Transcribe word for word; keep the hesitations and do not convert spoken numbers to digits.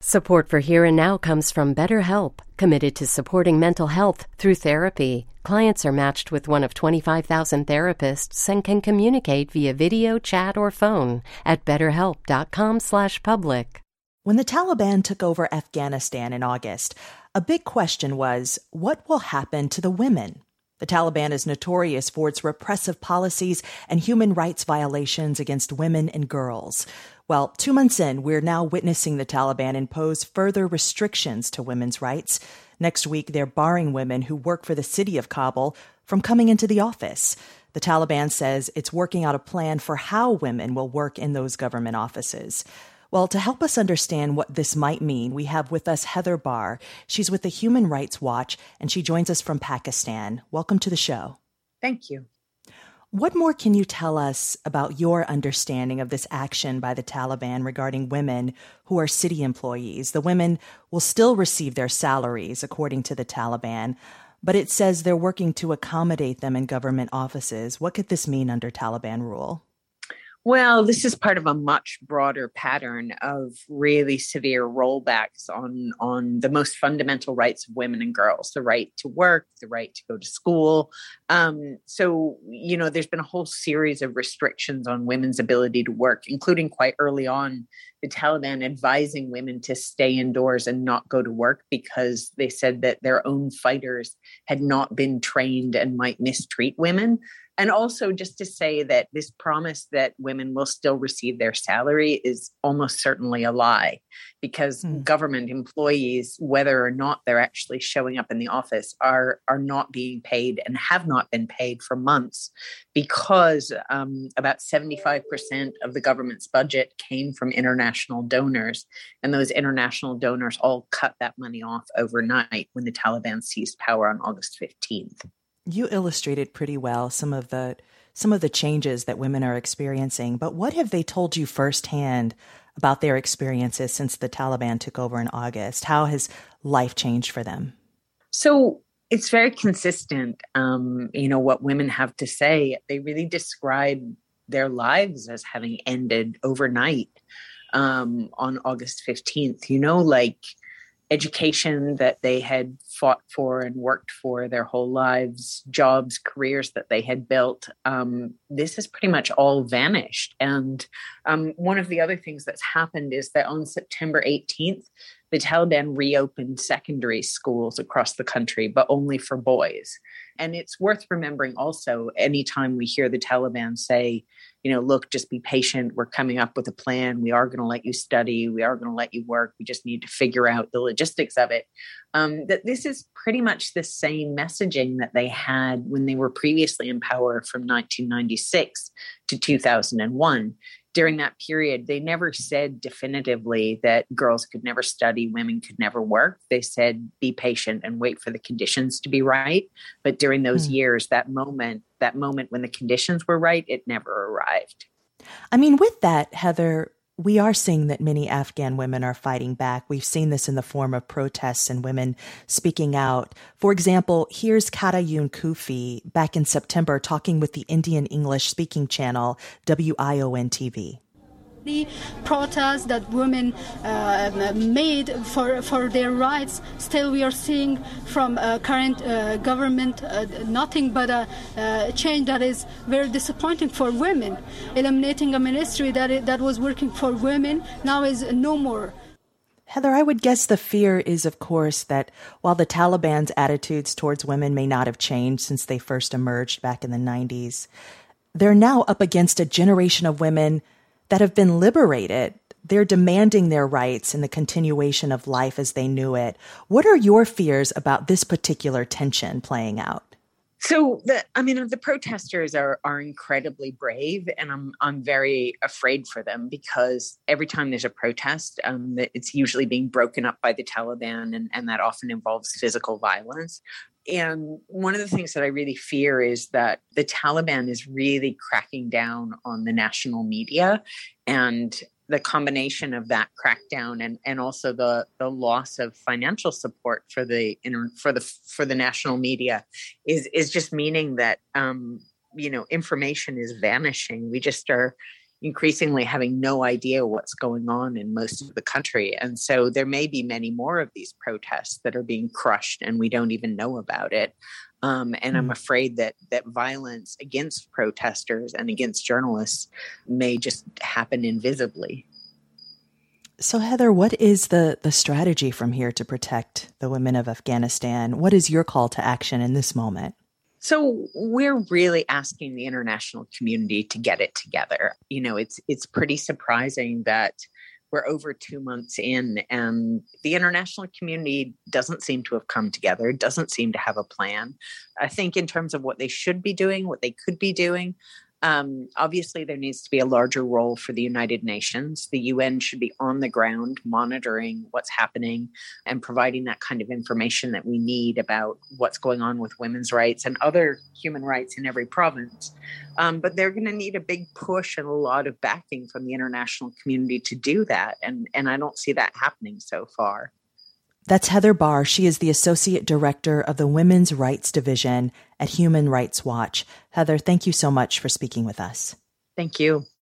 Support for Here and Now comes from BetterHelp, committed to supporting mental health through therapy. Clients are matched with one of twenty-five thousand therapists and can communicate via video, chat, or phone at betterhelp.com slash public. When the Taliban took over Afghanistan in August, a big question was, what will happen to the women? The Taliban is notorious for its repressive policies and human rights violations against women and girls. Well, two months in, we're now witnessing the Taliban impose further restrictions to women's rights. Next week, they're barring women who work for the city of Kabul from coming into the office. The Taliban says it's working out a plan for how women will work in those government offices. Well, to help us understand what this might mean, we have with us Heather Barr. She's with the Human Rights Watch, and she joins us from Pakistan. Welcome to the show. Thank you. What more can you tell us about your understanding of this action by the Taliban regarding women who are city employees? The women will still receive their salaries, according to the Taliban, but it says they're working to accommodate them in government offices. What could this mean under Taliban rule? Well, this is part of a much broader pattern of really severe rollbacks on, on the most fundamental rights of women and girls, the right to work, the right to go to school. Um, so, you know, there's been a whole series of restrictions on women's ability to work, including quite early on, the Taliban advising women to stay indoors and not go to work because they said that their own fighters had not been trained and might mistreat women. And also just to say that this promise that women will still receive their salary is almost certainly a lie, because mm. government employees, whether or not they're actually showing up in the office, are, are not being paid and have not been paid for months, because um, about seventy-five percent of the government's budget came from international donors. And those international donors all cut that money off overnight when the Taliban seized power on August fifteenth. You illustrated pretty well some of the some of the changes that women are experiencing, but what have they told you firsthand about their experiences since the Taliban took over in August? How has life changed for them? So it's very consistent, um, you know, what women have to say. They really describe their lives as having ended overnight um, on August fifteenth. You know, like education that they had fought for and worked for their whole lives, jobs, careers that they had built. Um, this has pretty much all vanished. And um, one of the other things that's happened is that on September eighteenth, the Taliban reopened secondary schools across the country, but only for boys. And it's worth remembering also, anytime we hear the Taliban say, you know, look, just be patient. We're coming up with a plan. We are going to let you study. We are going to let you work. We just need to figure out the logistics of it. Um, that this is pretty much the same messaging that they had when they were previously in power from nineteen ninety-six to two thousand one. During that period, they never said definitively that girls could never study, women could never work. They said, be patient and wait for the conditions to be right. But during those mm. years, that moment, that moment when the conditions were right, it never arrived. I mean, with that, Heather, we are seeing that many Afghan women are fighting back. We've seen this in the form of protests and women speaking out. For example, here's Katayun Kufi back in September talking with the Indian English speaking channel W I O N T V. The protests that women uh, made for for their rights, still we are seeing from uh, current uh, government uh, nothing but a uh, change that is very disappointing for women. Eliminating a ministry that it, that was working for women now is no more. Heather, I would guess the fear is, of course, that while the Taliban's attitudes towards women may not have changed since they first emerged back in the nineties, they're now up against a generation of women that have been liberated. They're demanding their rights and the continuation of life as they knew it. What are your fears about this particular tension playing out? So, the, I mean, the protesters are are incredibly brave, and I'm I'm very afraid for them, because every time there's a protest, um, it's usually being broken up by the Taliban, and, and that often involves physical violence. And one of the things that I really fear is that the Taliban is really cracking down on the national media, and the combination of that crackdown and, and also the, the loss of financial support for the for the for the national media is is just meaning that um, you know information is vanishing. We just are increasingly having no idea what's going on in most of the country. And so there may be many more of these protests that are being crushed and we don't even know about it. Um, and I'm afraid that that violence against protesters and against journalists may just happen invisibly. So, Heather, what is the, the strategy from here to protect the women of Afghanistan? What is your call to action in this moment? So we're really asking the international community to get it together. You know, it's it's pretty surprising that we're over two months in and the international community doesn't seem to have come together, doesn't seem to have a plan. I think in terms of what they should be doing, what they could be doing, Um, obviously, there needs to be a larger role for the United Nations. The U N should be on the ground monitoring what's happening and providing that kind of information that we need about what's going on with women's rights and other human rights in every province. Um, but they're going to need a big push and a lot of backing from the international community to do that. And, and I don't see that happening so far. That's Heather Barr. She is the Associate Director of the Women's Rights Division at Human Rights Watch. Heather, thank you so much for speaking with us. Thank you.